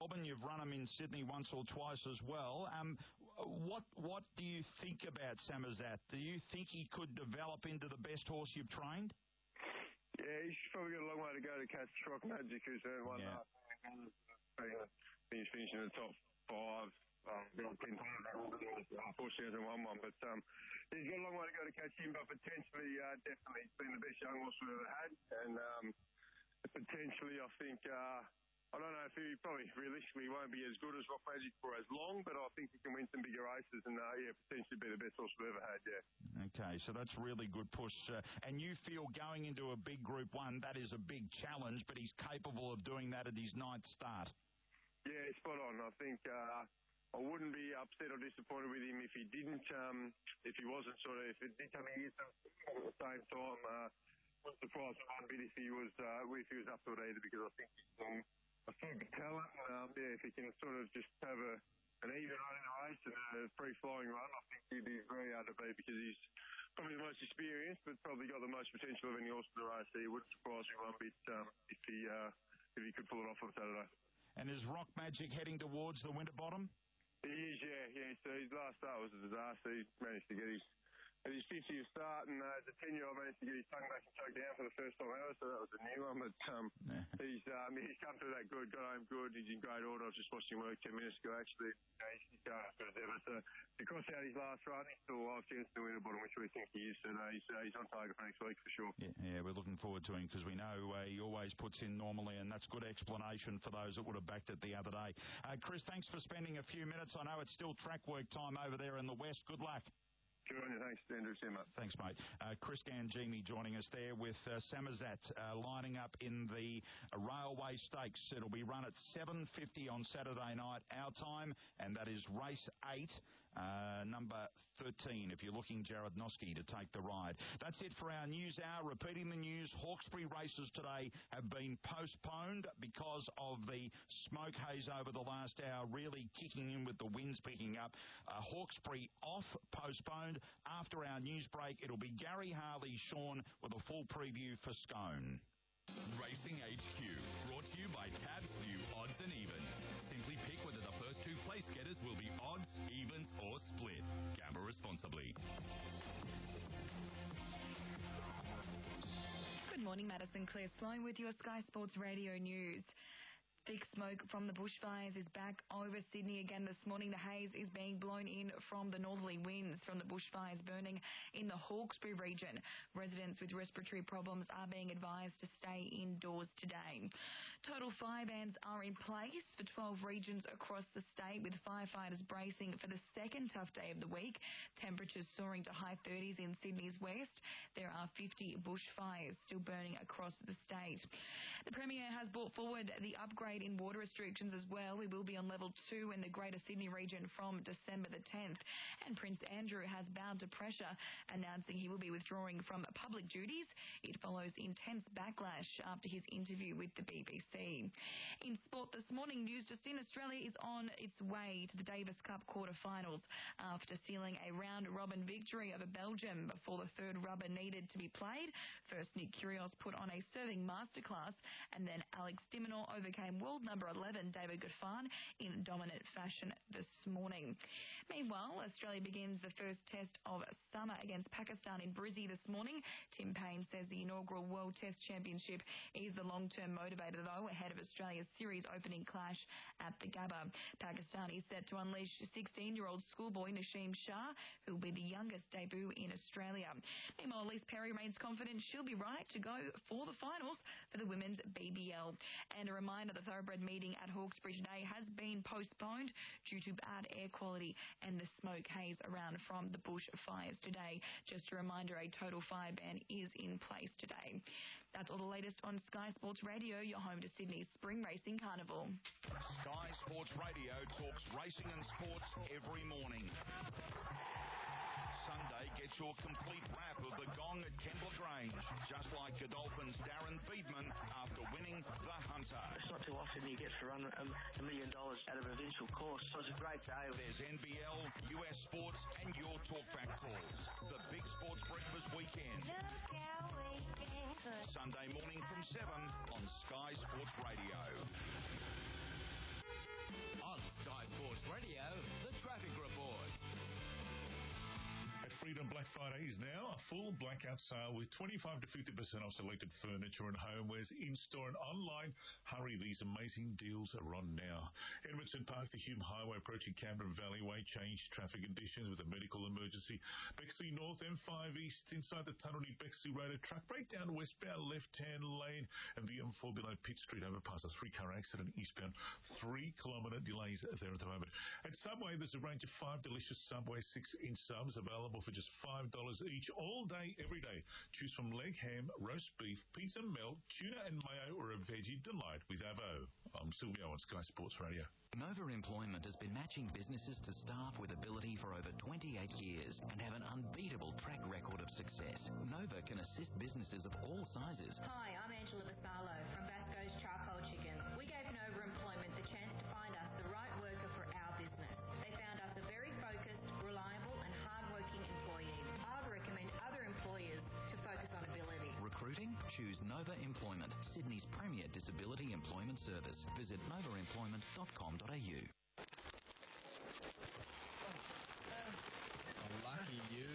Melbourne. You've run them in Sydney once or twice as well. What do you think about Samazat? Do you think he could develop into the best horse you've trained? Yeah, he's probably got a long way to go to catch Rock Magic, who's earned 1.5. He's finishing in the top 5. Unfortunately, hasn't won one, but he's got a long way to go to catch him. But potentially, definitely, he's been the best young horse we've ever had, and potentially, I think. I don't know if he probably realistically won't be as good as Rock Magic for as long, but I think he can win some bigger races and, potentially be the best horse we've ever had, yeah. Okay, so that's really good push. And you feel going into a big Group 1, that is a big challenge, but he's capable of doing that at his 9th start. Yeah, spot on. I think I wouldn't be upset or disappointed with him if he didn't, if he wasn't if it did come in at the same time. Wouldn't surprise me one bit if he was up to it either, because I think he's a fair bit of talent. If he can sort of just have an even run in a race and a free-flowing run, I think he'd be very hard to beat, because he's probably the most experienced, but probably got the most potential of any horse in the race. So it wouldn't surprise me one bit if he could pull it off on Saturday. And is Rock Magic heading towards the Winterbottom? He is, yeah. So his last start was a disaster. He managed to get his 50th start, and as a 10-year-old managed to get his tongue back and choke down for the first time ever, so that was a new one. But he's come through that good, got home good. He's in great order. I was just watching him work 10 minutes ago, actually. He's going as good as ever. So to cross out his last run, he's still a live chance to win the bottom, which we think he is. So he's on target for next week for sure. Yeah, we're looking forward to him, because we know he always puts in normally, and that's good explanation for those that would have backed it the other day. Chris, thanks for spending a few minutes. I know it's still track work time over there in the West. Good luck. Good on you. Thanks, Andrew. See you, mate. Thanks, mate. Chris Gangemi joining us there with Samazat lining up in the Railway Stakes. It'll be run at 7:50 on Saturday night, our time, and that is race 8, number 13, if you're looking Jared Noski to take the ride. That's it for our news hour. Repeating the news, Hawkesbury races today have been postponed because of the smoke haze over the last hour really kicking in with the winds picking up. Hawkesbury off, postponed. After our news break, it'll be Gary Harley, Sean, with a full preview for Scone. Racing HQ, brought to you by Tabs View Odds and Evens. Simply pick whether the first 2 place getters will be odds, evens or split. Gamble responsibly. Good morning, Madison Claire Sloan with your Sky Sports Radio News. Thick smoke from the bushfires is back over Sydney again this morning. The haze is being blown in from the northerly winds from the bushfires burning in the Hawkesbury region. Residents with respiratory problems are being advised to stay indoors today. Total fire bans are in place for 12 regions across the state, with firefighters bracing for the second tough day of the week. Temperatures soaring to high 30s in Sydney's west. There are 50 bushfires still burning across the state. The Premier has brought forward the upgrade in water restrictions as well. We will be on level 2 in the Greater Sydney region from December the 10th. And Prince Andrew has bowed to pressure, announcing he will be withdrawing from public duties. It follows intense backlash after his interview with the BBC. In sport this morning, news just in, Australia is on its way to the Davis Cup quarterfinals after sealing a round-robin victory over Belgium before the third rubber needed to be played. First, Nick Kyrgios put on a serving masterclass, and then Alex de Minaur overcame world number 11 David Goffin in dominant fashion this morning. Meanwhile, Australia begins the first test of summer against Pakistan in Brizzy this morning. Tim Payne says the inaugural World Test Championship is the long-term motivator, though, ahead of Australia's series opening clash at the Gabba. Pakistan is set to unleash 16-year-old schoolboy Nasheem Shah, who will be the youngest debut in Australia. Meanwhile, Elise Perry remains confident she'll be right to go for the finals for the women's BBL. And a reminder, the thoroughbred meeting at Hawkesbury today has been postponed due to bad air quality and the smoke haze around from the bushfires today. Just a reminder, a total fire ban is in place today. That's all the latest on Sky Sports Radio, your home to Sydney's Spring Racing Carnival. Sky Sports Radio talks racing and sports every morning. Sunday, get your complete wrap of the gong at Kembla Grange, just like Godolphin's Darren Beedman after winning the Hunter. It's not too often you get to run $1 million out of a provincial course, so it's a great day. There's NBL, US Sports and your talkback calls. The Big Sports Breakfast Weekend. Sunday morning from 7 on Sky Sports Radio. Black Friday is now a full blackout sale with 25 to 50% off selected furniture and homewares in-store and online. Hurry, these amazing deals are on now. Edmondson Park, the Hume Highway approaching Cameron Valley Way, changed traffic conditions with a medical emergency. Bexley North, M5 East, inside the tunnel near Bexley Road, a truck breakdown westbound left-hand lane, and the M4 below Pitt Street overpass, a 3-car accident eastbound, 3-kilometre delays there at the moment. At Subway, there's a range of 5 delicious Subway 6-inch subs available for just $5 each all day, every day. Choose from leg ham, roast beef, pizza melt, tuna and mayo, or a veggie delight with Avo. I'm Silvio on Sky Sports Radio. Nova Employment has been matching businesses to staff with ability for over 28 years and have an unbeatable track record of success. Nova can assist businesses of all sizes. Hi, I'm Angela Basalo from Basco's Charcoal Chicken. We gave Nova Employment the chance to find us the right worker for our business. They found us a very focused, reliable and hard-working employee. I would recommend other employers to focus on ability. Recruiting? Choose Nova Employment, Sydney's premier disability employment service. Visit novaemployment.com.au. Lucky you.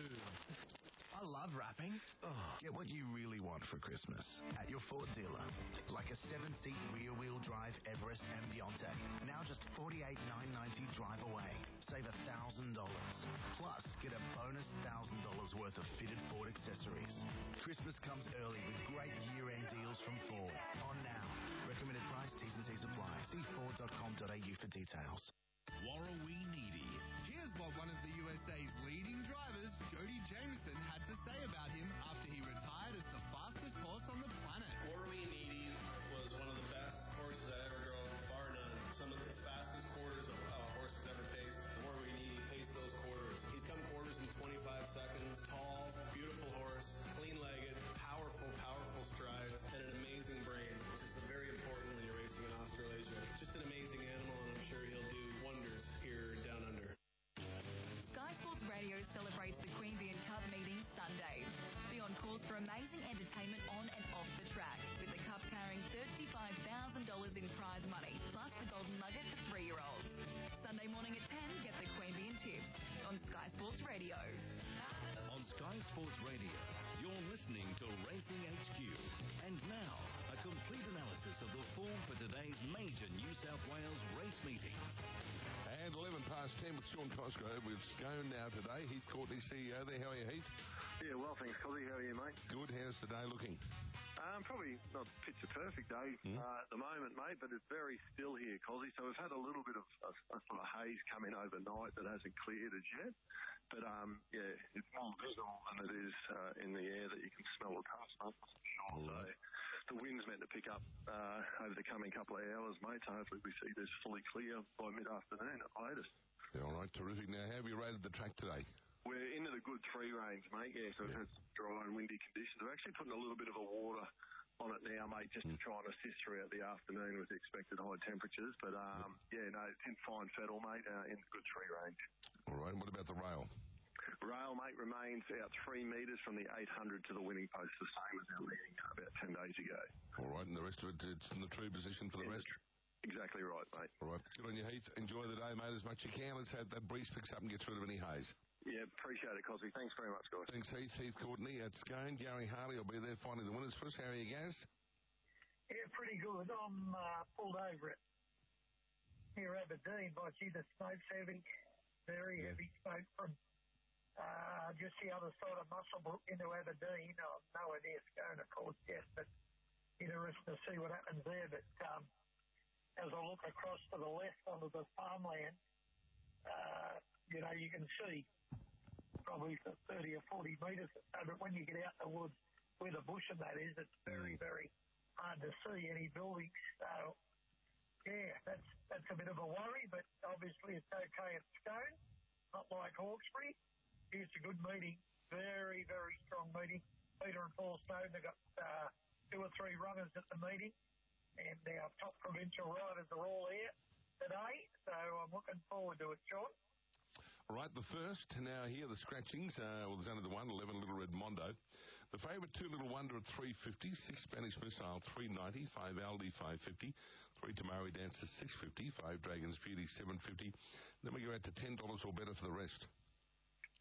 I love wrapping. Get what you really want for Christmas at your Ford dealer. Like a 7-seat rear-wheel drive Everest and Beyonce. Now just $48,990 drive away. Save $1,000. Plus, get a bonus $1,000 worth of fitted Ford accessories. Christmas comes early with great year-end deals from Ford. On now. Recommended price, T's and C's apply. See Ford.com.au for details. Warrawee Needy. Here's what one of the USA's leading drivers, Jody Jameson, had to say about him after he retired as the fastest horse on the planet. Warrawee Needy was one of the best horses I ever drove, bar none. Some of the fastest quarters a horse has ever paced. Warrawee Needy paced those quarters. He's come quarters in 25 seconds. Tall, beautiful horse, clean-legged, powerful strides, and an amazing brain, which is very important when you're racing in Australasia. Just an amazing animal, and I'm sure he'll do wonders here down under. Sky Sports Radio celebrates the Queanbeyan Cup meeting Sunday. Be on course for amazing entertainment on and off the track, with the Cup carrying $35,000 in prize money, plus the Golden Nugget for 3-year-olds. Sunday morning at 10, get the Queanbeyan tips on Sky Sports Radio. On Sky Sports Radio, you're listening to Racing HQ. And now, a complete analysis of the form for today's major New South Wales race meetings. And 11 past 10 with Sean Cosgrove with Scone now today. Heath Courtney, CEO there. How are you, Heath? Yeah, well, thanks, Cosy. How are you, mate? Good. How's the day looking? Probably not picture perfect day at the moment, mate, but it's very still here, Cosy. So we've had a little bit of a sort of haze come in overnight that hasn't cleared as yet. But, yeah, it's more visible than it is in the air that you can smell the cars, mate. So the wind's meant to pick up over the coming couple of hours, mate. So hopefully we see this fully clear by mid-afternoon at the latest. Yeah, all right, terrific. Now, how have you rated the track today? We're into the good 3 range, mate. Yeah, so we've had some dry and windy conditions. We're actually putting a little bit of a water on it now, mate, just to try and assist throughout the afternoon with the expected high temperatures. But, yeah, no, it's in fine fettle, mate, in the good 3 range. All right, and what about the rail? Rail, mate, remains out 3 metres from the 800 to the winning post, the same as our meeting about 10 days ago. All right, and the rest of it, it's in the true position for the rest? Exactly right, mate. All right, good on you, Heath. Enjoy the day, mate, as much as you can. Let's hope that breeze picks up and gets rid of any haze. Yeah, appreciate it, Cosby. Thanks very much, guys. Thanks, Heath. Heath Courtney at Scone. Gary Harley will be there finding the winners for us. How are you, Gaz? Yeah, pretty good. I'm pulled over it near Aberdeen, but gee, the smoke's heavy, very heavy smoke from just the other side of Muswellbrook into Aberdeen. I've no idea Scone, of course, yet, but interesting to see what happens there. But as I look across to the left onto the farmland, you can see probably for 30 or 40 metres. But when you get out in the woods where the bush and that is, it's very, very hard to see any buildings. So, yeah, that's a bit of a worry, but obviously it's okay at Scone, not like Hawkesbury. It's a good meeting, very, very strong meeting. Peter and Paul Snowden have got 2 or 3 runners at the meeting, and our top provincial riders are all here today, so I'm looking forward to it, Sean. All right, the first now here, the scratchings. Well, there's only the one, 11 Little Red Mondo. The favourite, 2 Little Wonder at 350, 6 Spanish Missile 390, 5 Aldi 550, 3 Tamari Dancer 650, 5 Dragons Beauty 750. Then we go out to $10 or better for the rest.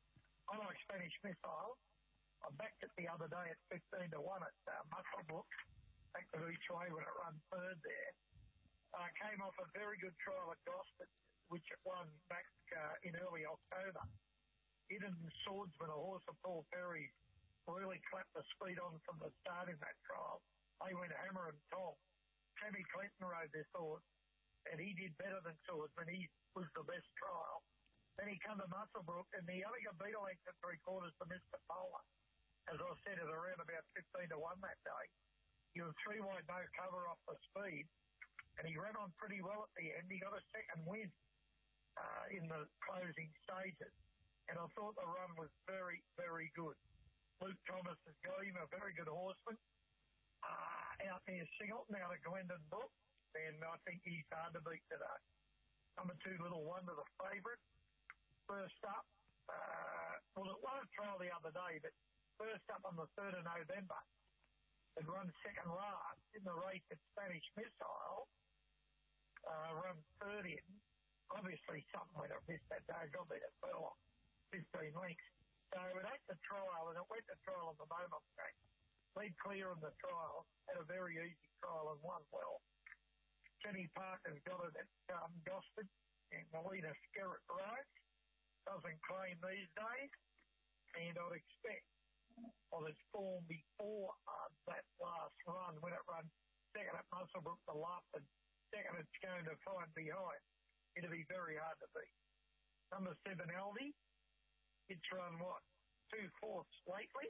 I like Spanish Missile. I backed it the other day at 15 to 1 at Muswellbrook. Backed it each way when it ran third there. Came off a very good trial at Gosford, which it won back in early October. Hidden Swordsman, a horse of Paul Perry, really clapped the speed on from the start in that trial. They went hammer and tong. Sammy Clinton rode this horse, and he did better than Swordsman. He was the best trial. Then he come to Muswellbrook, and he only got beat a length at 3/4 to Mr. Polar. As I said, at around about 15 to 1 that day. He was 3 wide, no cover off the speed, and he ran on pretty well at the end. He got a second win in the closing stages, and I thought the run was very, very good. Luke Thomas has got him, a very good horseman. Out near Singleton, out of Glendon Brook, and I think he's hard to beat today. Number 2, Little Wonder, the favourite. First up, well, it won a trial the other day, but first up on the 3rd of November, it run second last in the race at Spanish Missile, run third in. Obviously, something went up missed that day. Got beat at Furlong, 15 lengths. So it had the trial, and it went to trial on the Beaumont track. Led clear in the trial, had a very easy trial and won well. Jenny Parker's got it at Gosford, and Melina Skerritt rides. Doesn't claim these days, and I'd expect on its form before that last run, when it ran second at Muswellbrook to Luff and second at Scone to Find Behind, it'll be very hard to beat. Number 7, Aldi. It's run, 2/4 lately.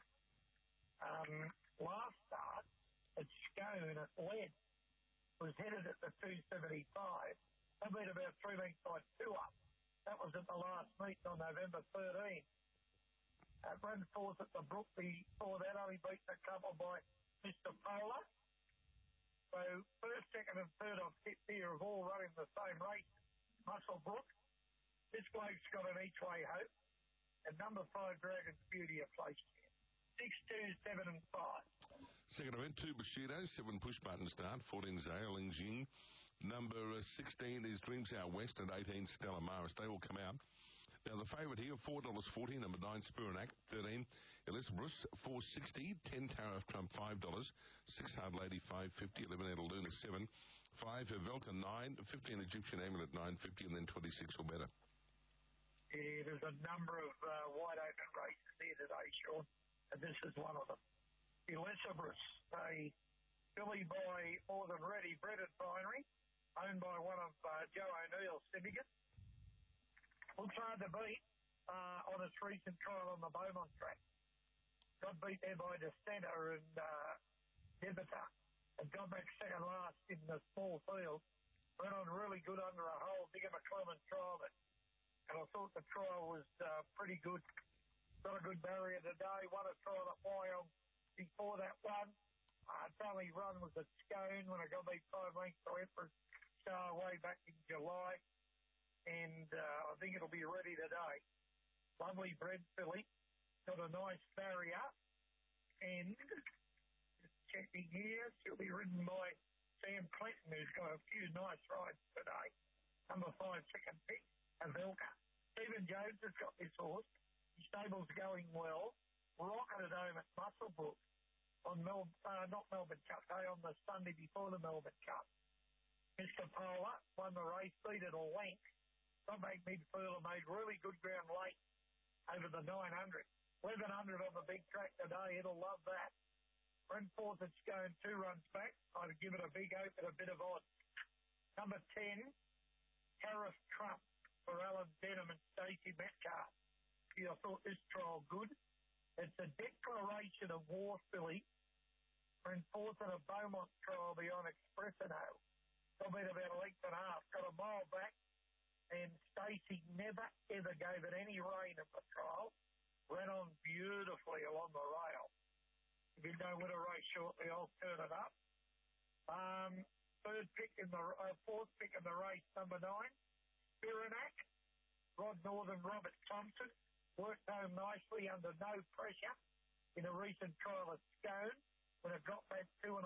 Last start at Scone at Lead was headed at the 275. They beat about 3 lengths by 2 up. That was at the last meet on November 13. Ran 4th at the Brook before that, only beaten a couple by Mr. Polar. So first, second and third I've tipped here have all run in the same race. Muswellbrook. This bloke's got an each-way hope. And number 5, Dragon's Beauty, a place here. 6, 2, 7 and 5. Second event, 2 Bushido, 7 push button start, 14 Zhao Ling Jing. Number 16 is Dreams Out West and 18 Stella Maris. They will come out. Now the favourite here, $4.40, number 9 Spurinac, 13 Elizabeth, $4.60, 10 Tariff Trump, $5, 6 Hard Lady, $5.50, 11 Edeluna, 7, 5 Velka, 9, 15 Egyptian Amulet, $9.50, and then 26 or better. Yeah, there's a number of wide open races here today, Sean, and this is one of them. Elizabeth, a filly by More Than Ready, bred at Binary, owned by one of Joe O'Neill's syndicate. Looks hard to beat on its recent trial on the Beaumont track. Got beat there by Descenter and Debitor, and got back second last in the small field. Went on really good under a hole. Digger McClellan trialled it, and I thought the trial was pretty good. Got a good barrier today. Won a trial at Wyong before that one. Its only run was at Scone when it got beat 5 lengths to Emperor's Star way back in July. And I think it'll be ready today. Lovely bred filly. Got a nice barrier. And just checking here, she'll be ridden by Sam Clinton, who's got a few nice rides today. Number 5, second pick, Avelka. Stephen Jones has got this horse. His stable's going well. Rocketed home at Muswellbrook on not Melbourne Cup Day, on the Sunday before the Melbourne Cup. Mr. Polar won the race, beat at a length. Got back midfield and made really good ground late over the 900. 1100 on the big track today. It'll love that. Ran 4th at Scone, 2 runs back. I'd give it a big hope and a bit of odds. Number 10, Tariff Trump for Alan Denham and Stacey Metcalf. I thought this trial good. It's a declaration of war filly. Ran 4th at a Beaumont trial beyond Expressino. Got beat about a length and a half. Got a mile back. And Stacey never, ever gave it any rain in the trial. Ran on beautifully along the rail. If you don't win a race shortly, I'll turn it up. Fourth pick in the race, number 9, Spurinac. Rod Northern, Robert Thompson. Worked home nicely under no pressure in a recent trial at Scone when it got back 2.5.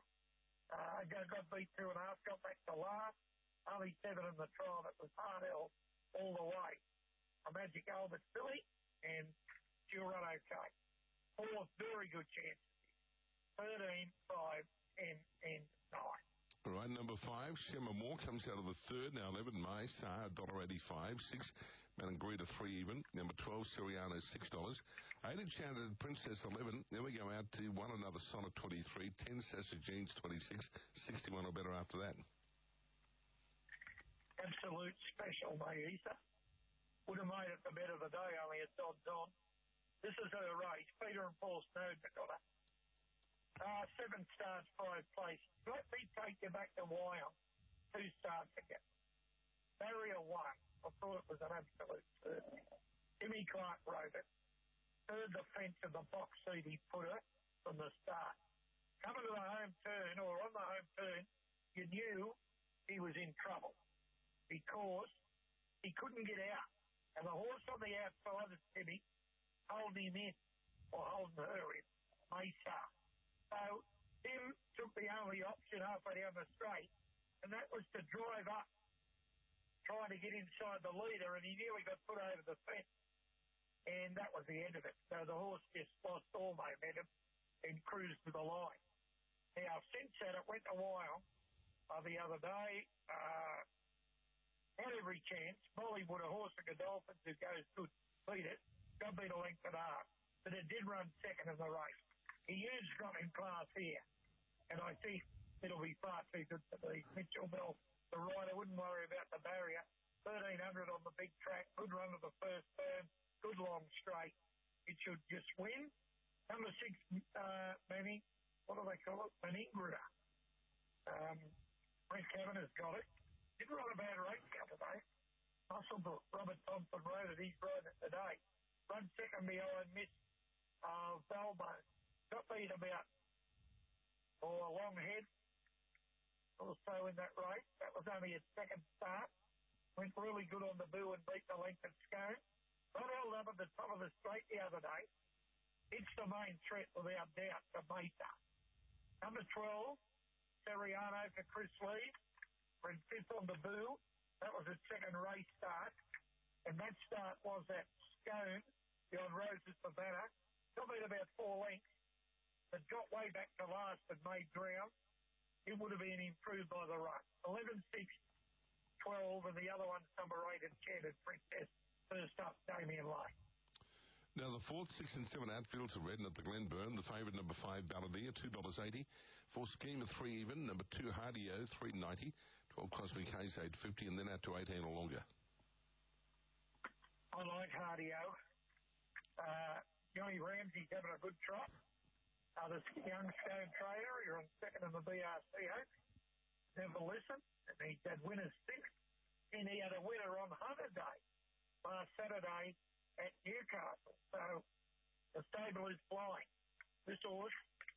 Got beat 2.5, got back to last. Only 7 in the trial. It was hard held all the way. A Magic Albert filly, and she'll run okay. Fourth, very good chance. 13, 5, 10, and 9. All right, number 5, Shemma Moore comes out of the third. Now 11, May Sar, $1.85. 6, Malangrita, 3 even. Number 12, Siriano, $6. 8, Enchanted Princess, 11. Then we go out to One Another Sonnet, 23. 10, Sassy Jeans, 26. 61 or better after that. Absolute special, mate, Easter. Would have made it the bet of the day, only it's odds on. This is her race. Peter and Paul Snowden got her. 7 starts, 5 place. Let me take you back to Wyong. 2 starts again. Barrier 1. I thought it was an absolute certainty. Jimmy Clark rode it. Third the fence of the box seat he put it from the start. Coming to the home turn, or on the home turn, you knew he was in trouble because he couldn't get out. And the horse on the outside of Timmy holding him in, or holding her in, Mesa. So Tim took the only option halfway down the straight, and that was to drive up, trying to get inside the leader, and he nearly got put over the fence. And that was the end of it. So the horse just lost all momentum and cruised to the line. Now, since that, it went to Wyong the other day. Had every chance. Bollywood, a horse of Godolphins who goes good, beat it. Got beat a length and a half. But it did run second in the race. He used in class here. And I think it'll be far too good for the Mitchell Bell. The rider wouldn't worry about the barrier. 1,300 on the big track. Good run to the first turn. Good long straight. It should just win. Number 6, Manny. What do they call it? Maningra. Brent Kavanagh's got it. Didn't run a bad race the other day. Musselbrook. Robert Thompson rode it. He's riding it today. Run second behind Miss Balbone. Got beat about a long head also in that race. That was only his second start. Went really good on the boo and beat the length at Scone. Got held up at the top of the straight the other day. It's the main threat without doubt to Mesa. Number 12, Seriano for Chris Lee. Ran 5th on the boo. That was his second race start. And that start was at Scone, beyond Roses Savannah. Got beat about 4 lengths. But got way back to last and made ground. It would have been improved by the run. 11, 6, 12, and the other one's number 8, Enchanted Princess. First up, Damien Lane. Now, the 4th, 6, and 7 outfields are red at the Glenburn. The favourite, number 5, Balladeer, $2.80. 4, Scheme of 3 even. Number 2, Hardio, $3.90. 12, Cosmic Haze, $8.50, and then out to 18 or longer. I like Hardio. Johnny Ramsey's having a good trot. The young Stone Trader, you're on second in the BRCO. Never listened, and he's had winners 6. And he had a winner on Hunter Day last Saturday at Newcastle. So the stable is flying. This horse,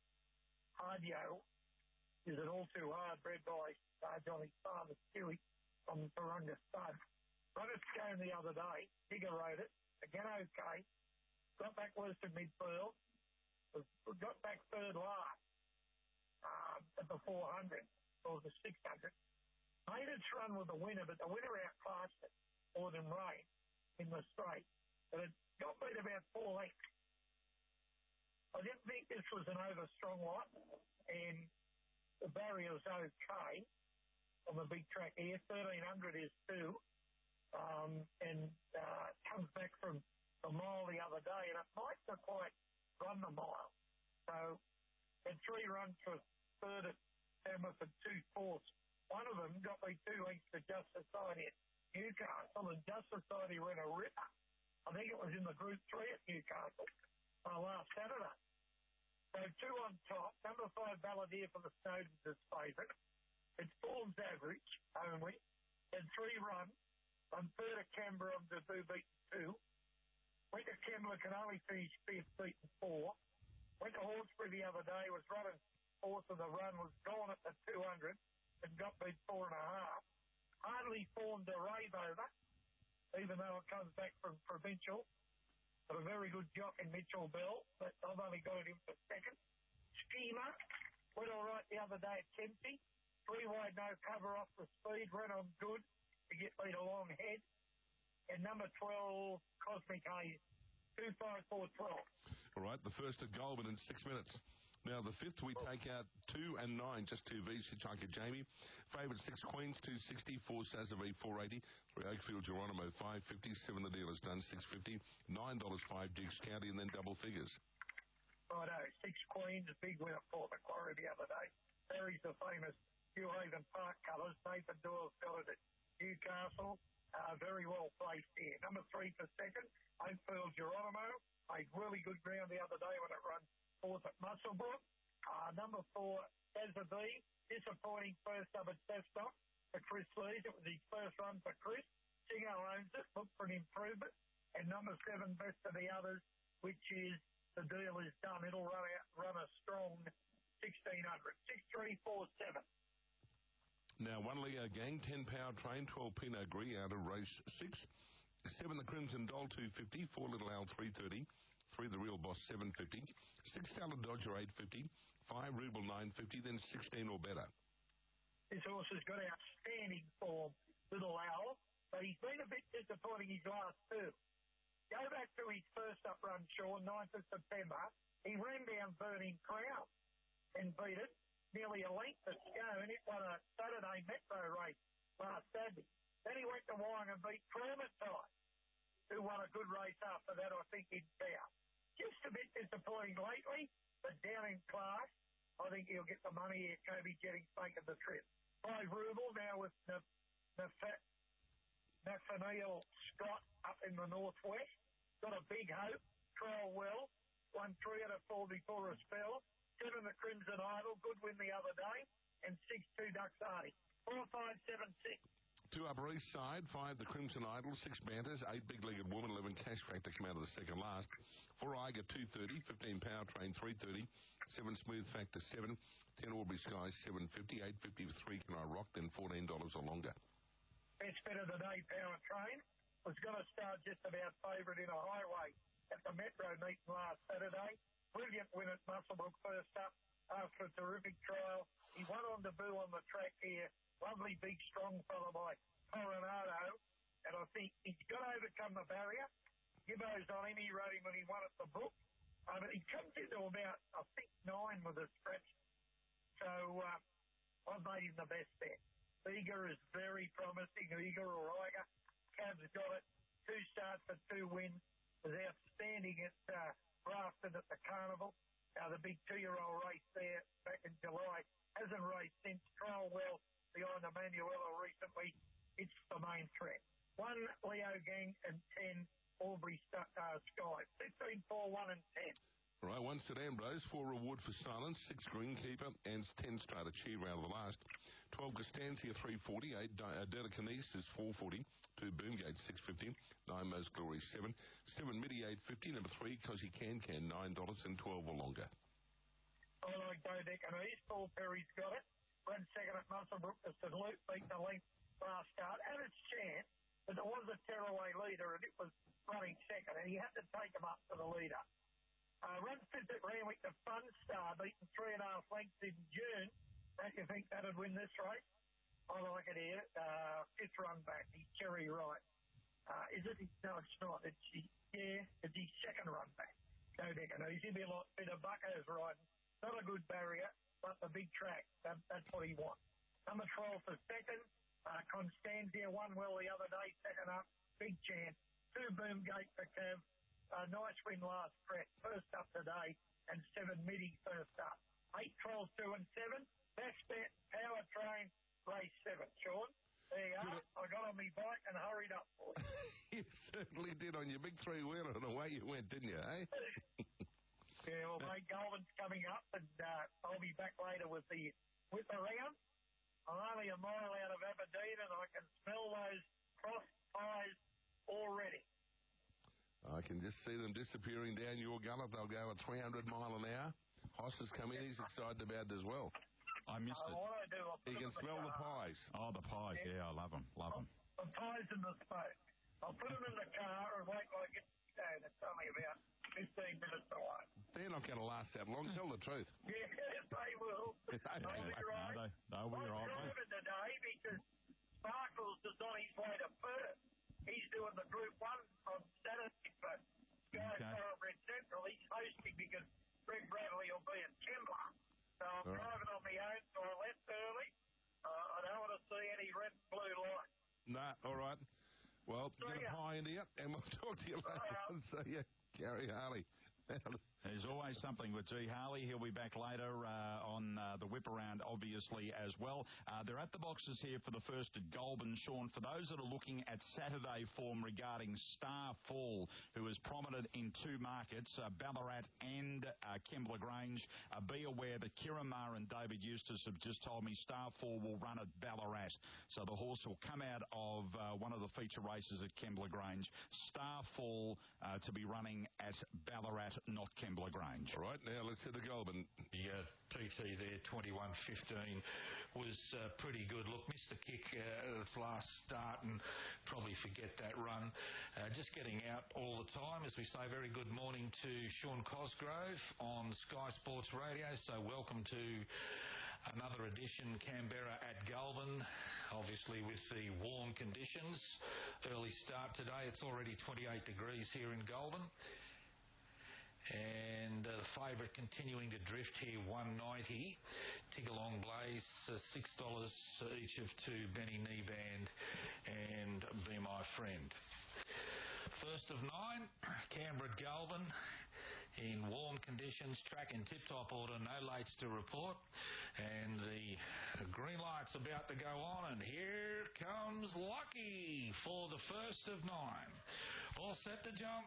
Hardio, is an all-too-hard bred by Johnny's father, Stewie, from Turunga Stud. Run at Scone the other day. Digger rode it. Again, okay. Got back worse than midfield. Got back third last at the 400 or the 600. Made its run with the winner, but the winner outclassed it more than Rain in the straight. But it got beat about 4 lengths. I didn't think this was an over-strong lot, and the barrier's okay on the big track here. 1,300 is 2, and comes back from a mile the other day, and it might not quite run the mile. So, had 3 runs for third at Tamworth and 2 fourths. One of them got me 2 lengths to Just Society at Newcastle, and Just Society ran a ripper. I think it was in the Group 3 at Newcastle last Saturday. So 2 on top. Number 5, Balladeer for the Snowdens is favourite. It's forms average only. Had 3 runs. On third at Canberra on debut, beaten 2. Went to Kembla, can only finish 5th, beaten 4. Went to Hawkesbury the other day, was running 4th of the run, was gone at the 200 and got beat 4.5. Hardly formed a rave over, even though it comes back from provincial. Got a very good jock in Mitchell Bell, but I've only got it in for second. Schema went all right the other day at Kempsey. 3 wide, no cover off the speed, ran on good to get beat a long head. And number 12, Cosmic Haze, 25412. All right, the first at Goulburn in 6 minutes. Now, the fifth, we take out 2 and 9, just 2 V's, Hitchhiker Jamie. Favourite 6 Queens, 260, 4 Sazavi, 480, 3 Oakfield Geronimo, 550, 7 the dealer's done, 650, $9, 5 Dukes County, and then double figures. Righto, 6 Queens, a big win at Port Macquarie the other day. Barry's the famous New Haven Park colours. Nathan Doyle's got it at Newcastle. Very well placed here. Number 3 for second, Oakfield Geronimo. Made really good ground the other day when it ran fourth at Musselbrook. Number 4, Sazavi. Disappointing first up at Cessnock for Chris Lees. It was his first run for Chris. Singo owns it. Look for an improvement. And number 7, best of the others, which is the deal is done. It'll run a strong 1600. 6347. Now, 1 Leo Gang, 10 Power Train, 12 Pinot Gris out of race 6. 7 the Crimson Doll, 250. 4 Little Al, 330. 3 the Real Boss, 750. 6 Salad Dodger, 850. 5 Ruble, 950. Then 16 or better. This horse has got outstanding form, Little Al, but he's been a bit disappointing his last 2. Go back to his first up run, Sean, 9th of September. He ran down Burning Crown and beat it nearly a length of scone. It won a Saturday Metro race last Saturday. Then he went to Wyong and beat Clementine, who won a good race after that, I think, in town. Just a bit disappointing lately, but down in class. I think he'll get the money here. Kobe Jennings making the trip. 5 Ruble now with Nathaniel Scott up in the northwest. Got a big hope. Trial well. Won 3 out of 4 before a spell. 7 the Crimson Idol. Good win the other day. And 6 2 Ducks Hardy. 4 5 7 6. 2 Upper East Side, 5 the Crimson Idol, 6 Banters, 8 Big-Legged Woman, 11 Cash Factor come out of the second last. 4 Iger, 230, 15 Power Train, 330, 7 Smooth Factor, 7, 10 Aubrey Skies, 750, 850 for 3 Can I Rock, then $14 or longer. Best bet of the day, Power Train, was going to start just about favourite in a highway at the Metro meeting last Saturday. Brilliant win at Musselbrook first up after a terrific trial. He won on debut on the track here. Lovely, big, strong fellow by Coronado. And I think he's got to overcome the barrier. Gibbo's on him. He rode him when he won at the Brook. But he comes into about, I think, 9 with a stretch. So I've made him the best bet. Eager is very promising. Eager or Iger. Cav's got it. 2 starts for 2 wins. Was outstanding at Grafton at the Carnival. The big 2-year-old race there back in July. Hasn't raced since. Trial well behind Emmanuela recently. It's the main threat. 1 Leo Gang and 10 Aubrey Sky. 15, 4, 1 and 10. Right, 1 Sedan Bros, 4 Reward for Silence, 6 Greenkeeper, and 10 Strata Achiever out of the last. 12 Costanza, 340, 8 Delicanis is 440, 2 Boomgate, 650, 9 Most Glory, 7, 7 Midi, 850, number 3 Cosy Can, $9 and 12 or longer. I like Delicanis. Paul Perry's got it. Ran second at Musselbrook to St. Luke, beat the length last start. Had its chance, but there was a tearaway leader, and it was running second, and he had to take him up to the leader. Runs 5th at Randwick, the Fun Star, beaten 3.5 lengths in June. Don't you think that'd win this race? I like it here. 5th run back. He's Cherry Right. Is it? No, it's not. It's his second run back. Go Delicanis. He'd be a lot better. Bucko's riding. Not a good barrier, but the big track. That's what he wants. Number 12 for second. Constantia won well the other day, second up. Big chance. 2 Boomgate for Kev. Nice win last track. First up today. And 7 Midi first up. 8, 12, 2 and 7. Best bet, Power Train, race 7. Sean, there you are. I got on my bike and hurried up for you. You certainly did on your big 3-wheeler, and away you went, didn't you, eh? Yeah, well, mate, Goulburn's coming up, and I'll be back later with the round. I'm only a mile out of Aberdeen, and I can smell those cross ties already. I can just see them disappearing down your gullet. They'll go at 300 mile an hour. Hoss has come in. He's excited about it as well. I missed it. What I do, You can smell the pies. Oh, the pies. Yeah, I love them. Love them. The pies and the smoke. I'll put them in the car and wait till I get to town. It's only about 15 minutes away. They're not going to last that long. Tell the truth. Yeah, they will. They'll be right. They'll be right. I'm driving today because Sparkles is on his way to Perth. He's doing the Group 1 on Saturday for Sky All right. Well, get a pie into you, and we'll talk to you later on. So, yeah, Gary Harley. There's always something with G. Harley. He'll be back later on the whip around, obviously, as well. They're at the boxes here for the first at Goulburn. Sean, for those that are looking at Saturday form regarding Star Fall, who is prominent in two markets, Ballarat and Kembla Grange, be aware that Kiramar and David Eustace have just told me Star Fall will run at Ballarat. So the horse will come out of one of the feature races at Kembla Grange. Star Fall to be running at Ballarat, not Kembla Grange. All right, now let's hit the Goulburn. The PT there, 21.15, was pretty good. Look, missed the kick its last start and probably forget that run. Just getting out all the time. As we say, very good morning to Sean Cosgrove on Sky Sports Radio. So welcome to another edition, Canberra at Goulburn. Obviously with the warm conditions. Early start today. It's already 28 degrees here in Goulburn. And the favourite continuing to drift here, 190. Tigalong Blaze, $6 each of two, Benny Kneeband and Be My Friend. First of 9, Canberra at Goulburn. In warm conditions, track in tip-top order, no lates to report. And the green light's about to go on, and here comes Lucky for the first of 9. All set to jump.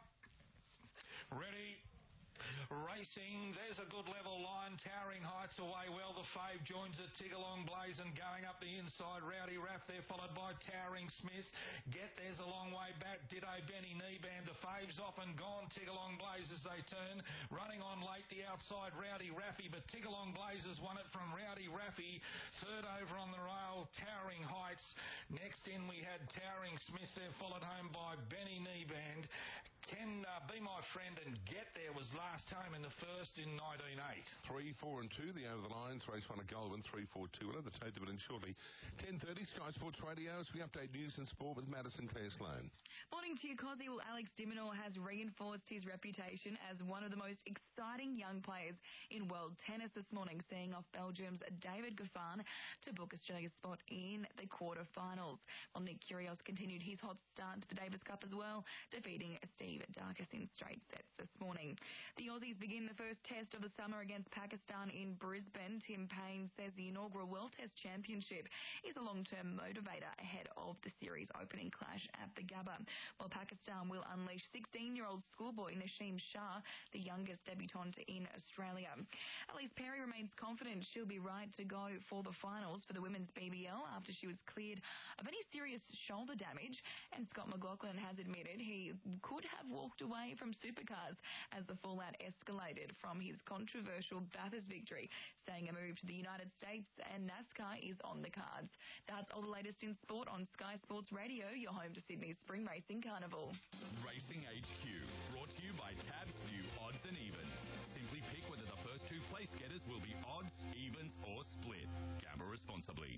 Ready. Racing, there's a good level line. Towering Heights away well. The Fave joins it. Tigalong Blaze and going up the inside. Rowdy Raff there, followed by Towering Smith. Get there's a long way back. Ditto Benny Kneeband. The Fave's off and gone. Tigalong Blaze as they turn. Running on late the outside, Rowdy Raffy, but Tigalong Blaze has won it from Rowdy Raffy. Third over on the rail, Towering Heights. Next in we had Towering Smith there, followed home by Benny Kneeband. Can Be My Friend and Get There was last home in the first in 19.8. 3, 4 and 2, the over the lines. Race 1 at Goulburn, 3, 4, 2. We'll have the tape of it in shortly. 10:30, Sky Sports Radio, as we update news and sport with Madison Claire Sloan. Morning to you, Cozzy. Well, Alex de Minaur has reinforced his reputation as one of the most exciting young players in world tennis this morning, seeing off Belgium's David Goffin to book Australia's spot in the quarterfinals. While Nick Kyrgios continued his hot start to the Davis Cup as well, defeating Steve Darkus in straight sets this morning. The Aussies begin the first test of the summer against Pakistan in Brisbane. Tim Payne says the inaugural World Test Championship is a long-term motivator ahead of the series opening clash at the Gabba. While Pakistan will unleash 16-year-old schoolboy Nasheem Shah, the youngest debutant in Australia. Elise Perry remains confident she'll be right to go for the finals for the women's BBL after she was cleared of any serious shoulder damage, and Scott McLaughlin has admitted he could have walked away from supercars as the fallout escalated from his controversial Bathurst victory, saying a move to the United States and NASCAR is on the cards. That's all the latest in sport on Sky Sports Radio, your home to Sydney's Spring Racing Carnival. Racing HQ, brought to you by Tab's new Odds and Evens. Simply pick whether the first two place getters will be odds, evens or split. Gamble responsibly.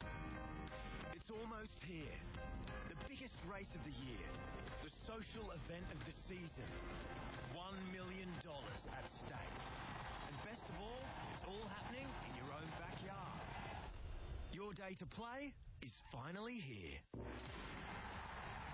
It's almost here. The biggest race of the year. The social event of the season. $1 million at stake. And best of all, it's all happening in your own backyard. Your day to play is finally here.